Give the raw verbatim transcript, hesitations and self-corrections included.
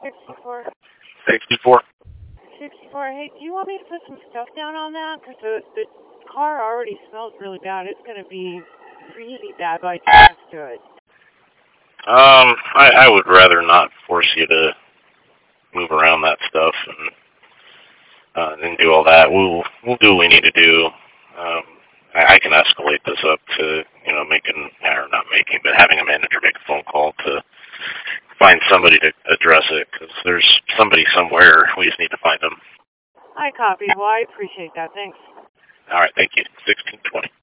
sixty-four. sixty-four. sixty-four. Hey, do you want me to put some stuff down on that? Because the, the car already smells really bad. It's going to be really bad by the time it's to it. Um, I, I would rather not force you to move around that stuff and uh, and do all that. We'll we'll do what we need to do. Um, I, I can escalate this up to you know making or not making, but having a manager make a phone call to find somebody to address it because there's somebody somewhere. We just need to find them. I copy. Well, I appreciate that. Thanks. All right, thank you. sixteen twenty.